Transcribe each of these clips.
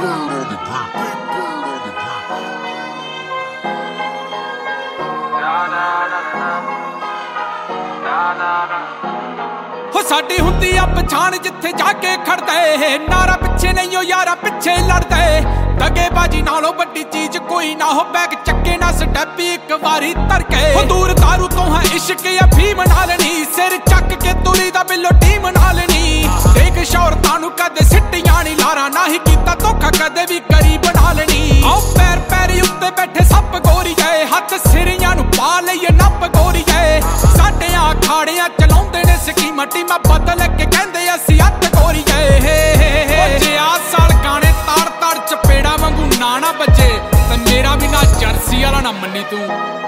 हो साडी हुंदी आ पछाण जिथे जाके खड़दे नारा पिछे नहीं हो यारा पिछे लड़दे दगेबाजी नालों बड़ी चीज कोई ना हो बैग चक्के ना स्टैपी एक बारी तरके हो दूर दारू तो है इश्क या भीम नालनी सिर चक के तुरी दा बिलो टीम नालनी देख शौरतां नूं कदे सिट्टियां नी लारा ना ही कीता धोखा कदे भी करी बना लेनी आओ पैर पैरी उत्ते बैठे सप गोरी गए हाथ सिरियां नूं पा लईए नप गोरी गए साडे अखाड़ियां चलाउंदे ने स्कीमां टीमां बदल के कहंदे असीं हत्थ गोरी गए जे आ साल गाने ताड़ ताड़ चपेड़ा वांगू ना बजे ते मेरा भी ना जर्सी वाला ना मन्नी तू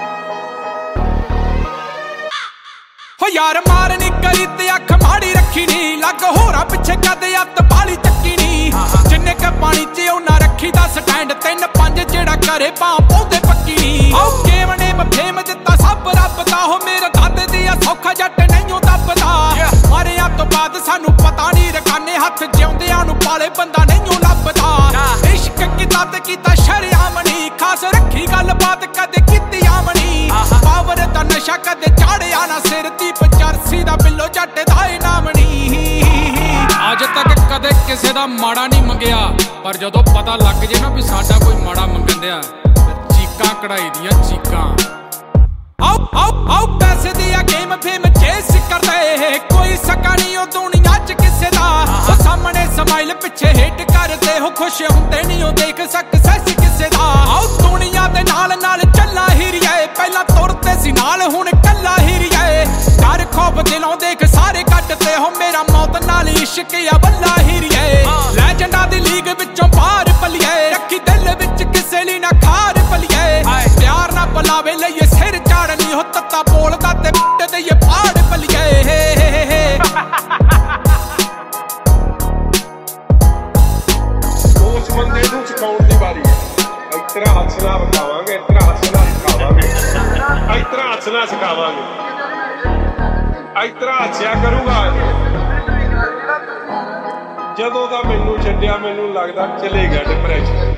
हो यार मार नी करी ते अख माड़ी रखी नी लग होरा पिछे कदे अत बाली चक्की नी जिन्ने क पानी च ओना रखी दा स्टैंड 3-5 जेड़ा करे पां पौंदे पक्की नी आओ गेम ने फेम दिता सब रब दा हो मेरे दादे दी सौखा जट नहीं दबदा मारिया तो बाद सानू पता नी रखाने हथ जिउंदियां नू पाले बंदा नहीं लभदा इश्क कीता ते कीता शरियाम नी खास रखी गल बात कदे कीती आमनी पावर दा नशा कदे चाड़िया ना सिर दी पचरसी दा बिल्लो जट दा इनाम नी अज तक कदे किसे दा माड़ा नहीं मंगया पर जदों पता लग जे ना भी साडा कोई माड़ा मंगन दिया चीकां कढ़ाई दियां चीकां आओ आओ आओ पैसे दिया गेम फेम चेस करदे कोई सका नहीं ओ दुनिया च किसे दा ओ सामने स्माइल पिछे हिट करदे हो खुश हुंदे नहीं ओ देख सक्सेस किसे दा आओ दुनिया दे नाल नाल चला हिरिए पहला तुरते सी नाल हुण कल्ला हिरिए डर खौफ दिलों देख सारे कटते हो मेरा मौत नाल इश्क या बल्ला हिरिए लेजेंडा दी लीग विचों बाहर पलिए रखी दिल विच किसे ली ना खार पलिए प्यार ना बुलावे लईए सिर चाड़नी हो तत्ता बोलदा ते बिट दईए पाड़ पलिए उस बंदे नूं सिखाउण दी वारी है इतना हसना बतावांगे इतना हसना सिखावांगे इतना हसना सिखावांगे इतना हसिया करूंगा ਜਦੋਂ ਦਾ ਮੈਨੂੰ ਛੱਡਿਆ ਮੈਨੂੰ ਲੱਗਦਾ ਚਲੇ ਗਿਆ ਡਿਪਰੈਸ਼ਨ